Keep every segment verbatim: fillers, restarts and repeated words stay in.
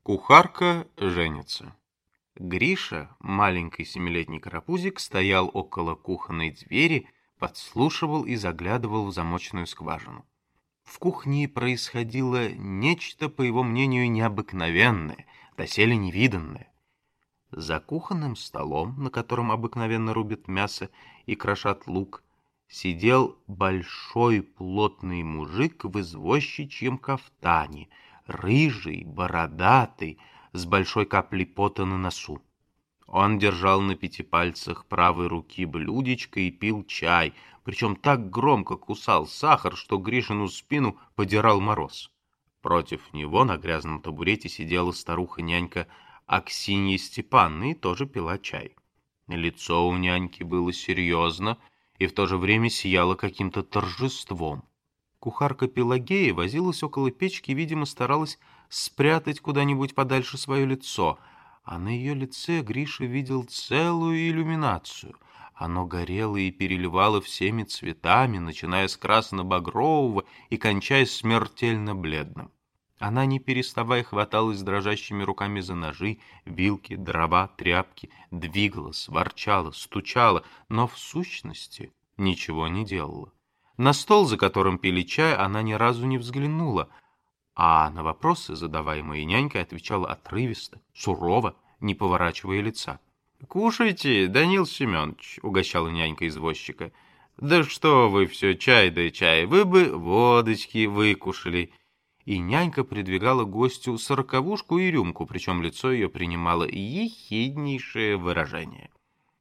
Кухарка женится. Гриша, маленький семилетний карапузик, стоял около кухонной двери, подслушивал и заглядывал в замочную скважину. В кухне происходило нечто, по его мнению, необыкновенное, доселе невиданное. За кухонным столом, на котором обыкновенно рубят мясо и крошат лук, сидел большой плотный мужик в извозчичьем кафтане, рыжий, бородатый, с большой каплей пота на носу. Он держал на пяти пальцах правой руки блюдечко и пил чай, причем так громко кусал сахар, что Гришину спину подирал мороз. Против него на грязном табурете сидела старуха-нянька Аксинья Степановна и тоже пила чай. Лицо у няньки было серьезно и в то же время сияло каким-то торжеством. Кухарка Пелагея возилась около печки и, видимо, старалась спрятать куда-нибудь подальше свое лицо, а на ее лице Гриша видел целую иллюминацию. Оно горело и переливало всеми цветами, начиная с красно-багрового и кончая смертельно бледным. Она, не переставая, хваталась дрожащими руками за ножи, вилки, дрова, тряпки, двигалась, ворчала, стучала, но в сущности ничего не делала. На стол, за которым пили чай, она ни разу не взглянула, а на вопросы, задаваемые нянькой, отвечала отрывисто, сурово, не поворачивая лица. «Кушайте, Данил Семенович», — угощала нянька извозчика. «Да что вы все, чай да чай, вы бы водочки выкушали». И нянька придвигала гостю сороковушку и рюмку, причем лицо ее принимало ехиднейшее выражение.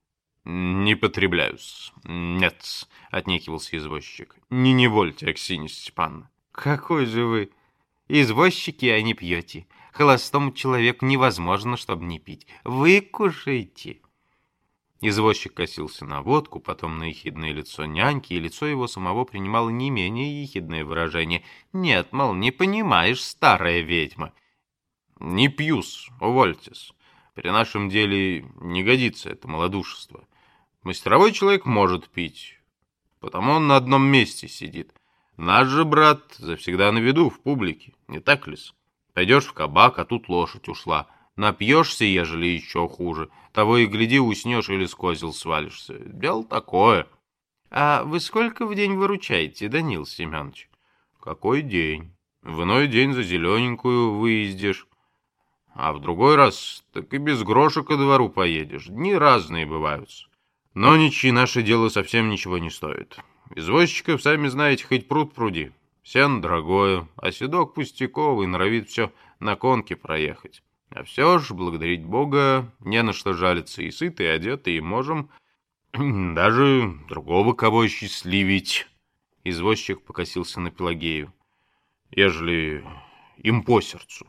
«Не потребляюсь. Нет», — отнекивался извозчик. «Не невольте, Аксинья Степановна». «Какой же вы извозчики, а не пьете. Холостому человеку невозможно, чтобы не пить. Вы кушайте». Извозчик косился на водку, потом на ехидное лицо няньки, и лицо его самого принимало не менее ехидное выражение. «Нет, мол, не понимаешь, старая ведьма». «Не пью-с, увольтесь. При нашем деле не годится это малодушество. Мастеровой человек может пить, потому он на одном месте сидит. Наш же брат завсегда на виду в публике, не так ли-с? Пойдешь в кабак, а тут лошадь ушла. Напьешься, ежели еще хуже. Того и гляди, уснешь или с козел свалишься. Дело такое». «А вы сколько в день выручаете, Данил Семенович?» «Какой день? В иной день за зелененькую выездишь. А в другой раз так и без гроша ко двору поедешь. Дни разные бывают. Но ничьи наше дело совсем ничего не стоит. Извозчиков, сами знаете, хоть пруд пруди. Сено дорогое, а седок пустяковый, норовит все на конке проехать. А все ж, благодарить Бога, не на что жалиться, и сыты, и одеты, и можем даже другого кого счастливить». Извозчик покосился на Пелагею. «Ежели им по сердцу».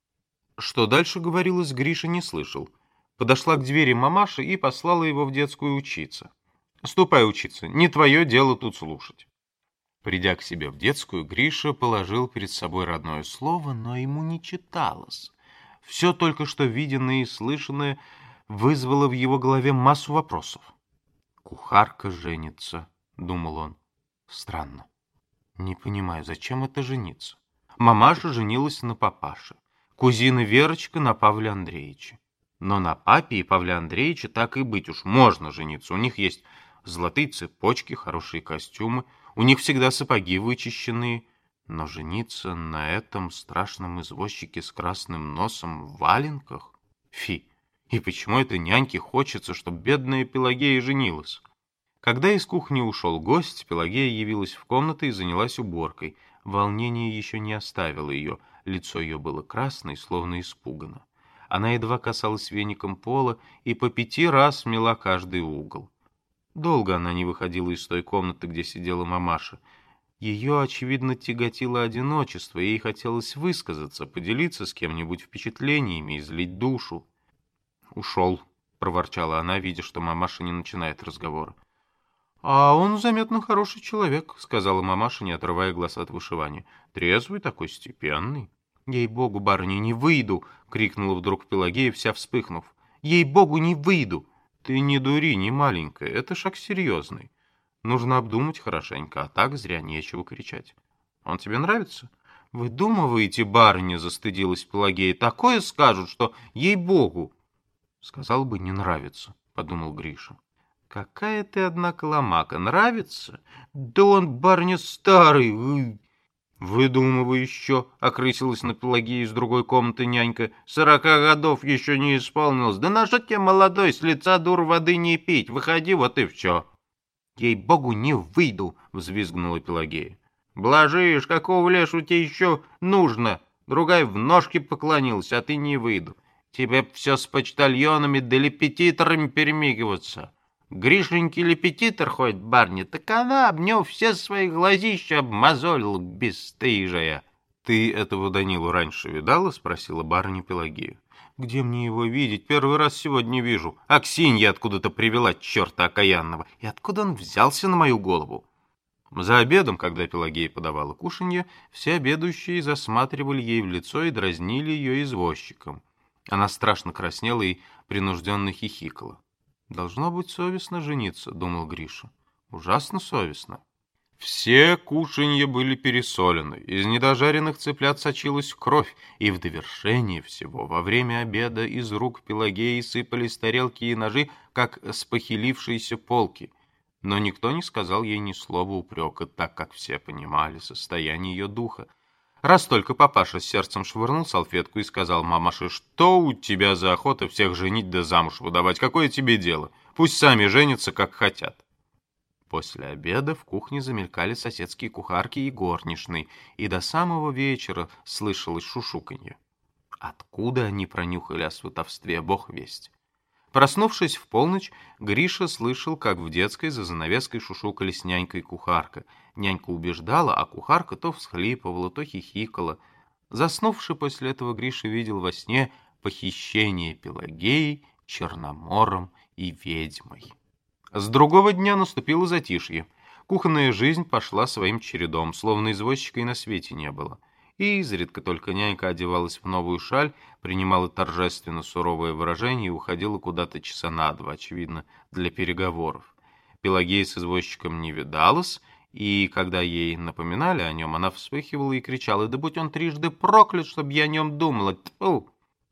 Что дальше говорилось, Гриша не слышал. Подошла к двери мамаша и послала его в детскую учиться. «Ступай учиться, не твое дело тут слушать». Придя к себе в детскую, Гриша положил перед собой родное слово, но ему не читалось. Все только что виденное и слышанное вызвало в его голове массу вопросов. «Кухарка женится», — думал он. «Странно. Не понимаю, зачем это жениться? Мамаша женилась на папаше, кузина Верочка на Павле Андреевиче. Но на папе и Павле Андреевиче так и быть уж можно жениться. У них есть золотые цепочки, хорошие костюмы, у них всегда сапоги вычищенные. Но жениться на этом страшном извозчике с красным носом в валенках? Фи! И почему это няньке хочется, чтобы бедная Пелагея женилась?» Когда из кухни ушел гость, Пелагея явилась в комнату и занялась уборкой. Волнение еще не оставило ее, лицо ее было красное, словно испугано. Она едва касалась веником пола и по пяти раз мела каждый угол. Долго она не выходила из той комнаты, где сидела мамаша. Ее, очевидно, тяготило одиночество, и ей хотелось высказаться, поделиться с кем-нибудь впечатлениями, излить душу. «Ушел», — проворчала она, видя, что мамаша не начинает разговора. «А он заметно хороший человек», — сказала мамаша, не отрывая глаз от вышивания. «Трезвый такой, степенный». «Ей-богу, барыня, не выйду!» — крикнула вдруг Пелагея, вся вспыхнув. «Ей-богу, не выйду!» «Ты не дури, не маленькая, это шаг серьезный. Нужно обдумать хорошенько, а так зря нечего кричать. Он тебе нравится?» «Выдумываете, барыня?» — застыдилась Пелагея. «Такое скажут, что ей-богу!» «Сказал бы, не нравится», — подумал Гриша. «Какая ты, однако, ломака! Нравится? Да он, барыня, старый!» вы... «Выдумывай еще!» — окрысилась на Пелагею из другой комнаты нянька. «Сорока годов еще не исполнилось. Да на что тебе, молодой, с лица дур воды не пить? Выходи, вот и все!» «Ей-богу, не выйду!» — взвизгнула Пелагея. «Блажишь, какого лешу тебе еще нужно? Другая в ножки поклонилась, а ты не выйду. Тебе все с почтальонами да лепетиторами перемигиваться. Гришенький лепетитор ходит, барни, так она об нем все свои глазища обмазолила, бесстыжая». «Ты этого Данилу раньше видала?» — спросила барыня Пелагея. «Где мне его видеть? Первый раз сегодня вижу. Аксинья откуда-то привела черта окаянного. И откуда он взялся на мою голову?» За обедом, когда Пелагея подавала кушанье, все обедающие засматривали ей в лицо и дразнили ее извозчиком. Она страшно краснела и принужденно хихикала. «Должно быть совестно жениться», — думал Гриша. «Ужасно совестно». Все кушанья были пересолены, из недожаренных цыплят сочилась кровь, и в довершение всего во время обеда из рук Пелагеи сыпались тарелки и ножи, как с похилившейся полки. Но никто не сказал ей ни слова упрека, так как все понимали состояние ее духа. Раз только папаша с сердцем швырнул салфетку и сказал мамаше: «Что у тебя за охота всех женить да замуж выдавать? Какое тебе дело? Пусть сами женятся, как хотят». После обеда в кухне замелькали соседские кухарки и горничные, и до самого вечера слышалось шушуканье. Откуда они пронюхали о сватовстве, бог весть. Проснувшись в полночь, Гриша слышал, как в детской за занавеской шушукались нянька и кухарка. Нянька убеждала, а кухарка то всхлипывала, то хихикала. Заснувший после этого, Гриша видел во сне похищение Пелагеи, Черномором и ведьмой. С другого дня наступило затишье. Кухонная жизнь пошла своим чередом, словно извозчика и на свете не было. И изредка только нянька одевалась в новую шаль, принимала торжественно суровое выражение и уходила куда-то часа на два, очевидно, для переговоров. Пелагея с извозчиком не видалась, и когда ей напоминали о нем, она вспыхивала и кричала: «Да будь он трижды проклят, чтобы я о нем думала! Тьфу!»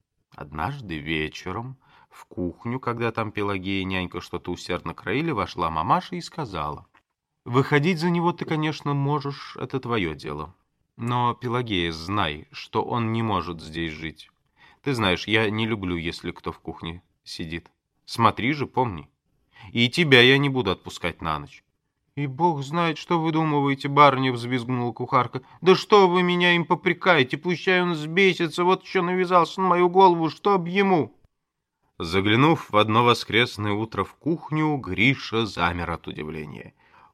Однажды вечером в кухню, когда там Пелагея и нянька что-то усердно краили, вошла мамаша и сказала: «Выходить за него ты, конечно, можешь, это твое дело. Но, Пелагея, знай, что он не может здесь жить. Ты знаешь, я не люблю, если кто в кухне сидит. Смотри же, помни. И тебя я не буду отпускать на ночь». «И бог знает, что вы думаете, барыня», — взвизгнула кухарка. «Да что вы меня им попрекаете? Пущай он взбесится, вот еще навязался на мою голову, чтоб ему». Заглянув в одно воскресное утро в кухню, Гриша замер от удивления.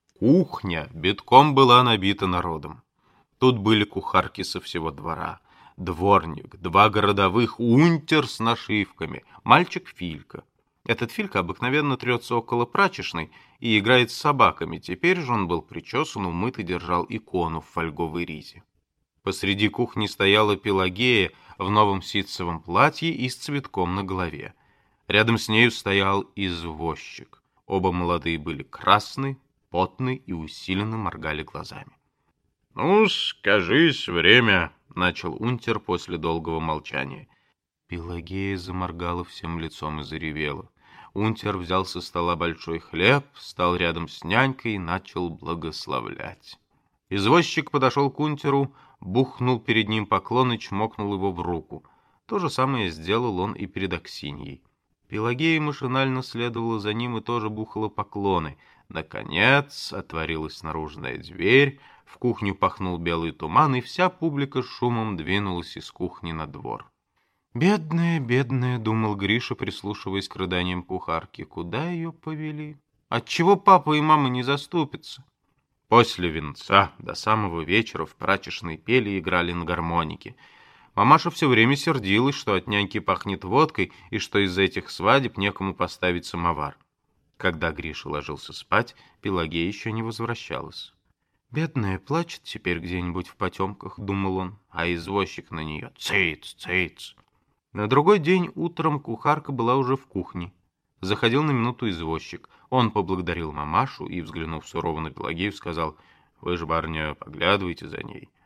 Кухня битком была набита народом. Тут были кухарки со всего двора, дворник, два городовых, унтер с нашивками, мальчик Филька. Этот Филька обыкновенно трется около прачечной и играет с собаками. Теперь же он был причесан, умыт и держал икону в фольговой ризе. Посреди кухни стояла Пелагея в новом ситцевом платье и с цветком на голове. Рядом с нею стоял извозчик. Оба молодые были красны, потны и усиленно моргали глазами. «Ну, скажись, время», — начал унтер после долгого молчания. Пелагея заморгала всем лицом и заревела. Унтер взял со стола большой хлеб, встал рядом с нянькой и начал благословлять. Извозчик подошел к унтеру, бухнул перед ним поклон и чмокнул его в руку. То же самое сделал он и перед Аксиньей. Пелагея машинально следовала за ним и тоже бухала поклоны. Наконец отворилась наружная дверь, в кухню пахнул белый туман, и вся публика с шумом двинулась из кухни на двор. «Бедная, бедная», — думал Гриша, прислушиваясь к рыданиям кухарки. «Куда ее повели? Отчего папа и мама не заступятся?» После венца до самого вечера в прачечной пели и играли на гармонике. Мамаша все время сердилась, что от няньки пахнет водкой и что из-за этих свадеб некому поставить самовар. Когда Гриша ложился спать, Пелагея еще не возвращалась. «Бедная, плачет теперь где-нибудь в потемках», — думал он, а извозчик на нее «цыц, цыц». На другой день утром кухарка была уже в кухне. Заходил на минуту извозчик. Он поблагодарил мамашу и, взглянув сурово на Пелагею, сказал: «Вы же, барыня, поглядывайте за ней.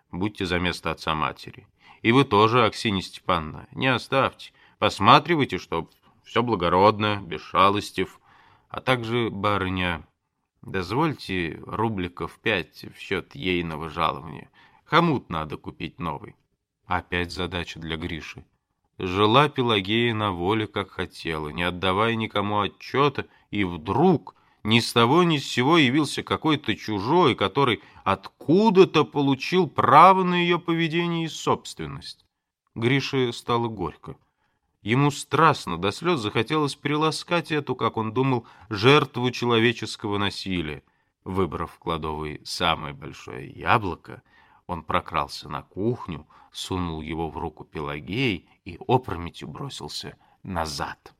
Будьте за место отца-матери. И вы тоже, Аксинья Степановна, не оставьте. Посматривайте, чтоб все благородно, без шалостев. А также, барыня, дозвольте рубликов пять в счет ейного жалования. Хомут надо купить новый. Опять задача для Гриши. Жила Пелагея на воле, как хотела, не отдавая никому отчета, и вдруг ни с того ни с сего явился какой-то чужой, который откуда-то получил право на ее поведение и собственность. Грише стало горько. Ему страстно до слез захотелось приласкать эту, как он думал, жертву человеческого насилия. Выбрав в кладовой самое большое яблоко, он прокрался на кухню, сунул его в руку Пелагеи и опрометью бросился назад.